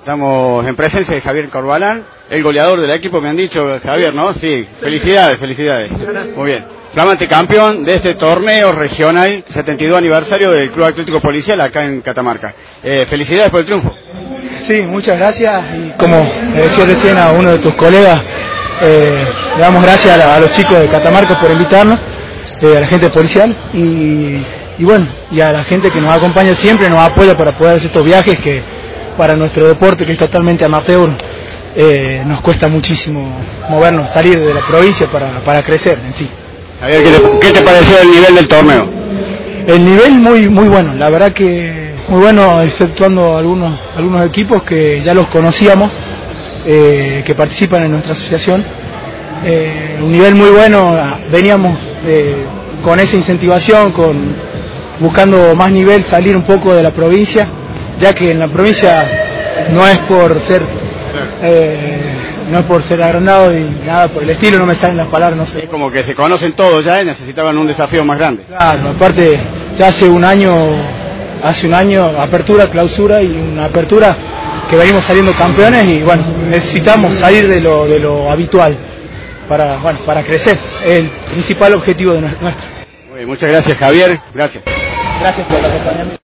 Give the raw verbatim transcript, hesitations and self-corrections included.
Estamos en presencia de Javier Corbalán, el goleador del equipo, me han dicho, Javier, ¿no? Sí, felicidades, felicidades. Muy bien. Flamante campeón de este torneo regional, setenta y dos aniversario del Club Atlético Policial acá en Catamarca. Eh, felicidades por el triunfo. Sí, muchas gracias. Y como le decía recién a uno de tus colegas, eh, le damos gracias a, a los chicos de Catamarca por invitarnos, eh, a la gente policial y, y bueno, y a la gente que nos acompaña siempre, nos apoya para poder hacer estos viajes que para nuestro deporte, que es totalmente amateur, eh, nos cuesta muchísimo movernos, salir de la provincia para, para crecer en sí. Javier, ¿qué te, qué te pareció el nivel del torneo? El nivel muy muy bueno, la verdad que muy bueno, exceptuando algunos algunos equipos que ya los conocíamos, eh, que participan en nuestra asociación. Eh, un nivel muy bueno, veníamos eh, con esa incentivación, con buscando más nivel, salir un poco de la provincia, ya que en la provincia no es por ser eh, no es por ser agrandado ni nada por el estilo, no me salen las palabras, no sé. Es como que se conocen todos ya y necesitaban un desafío más grande. Claro, aparte ya hace un año, hace un año apertura, clausura y una apertura que venimos saliendo campeones y bueno, necesitamos salir de lo de lo habitual para bueno para crecer, es el principal objetivo de nuestro. Muy bien, muchas gracias, Javier, gracias. Gracias por el acompañamiento.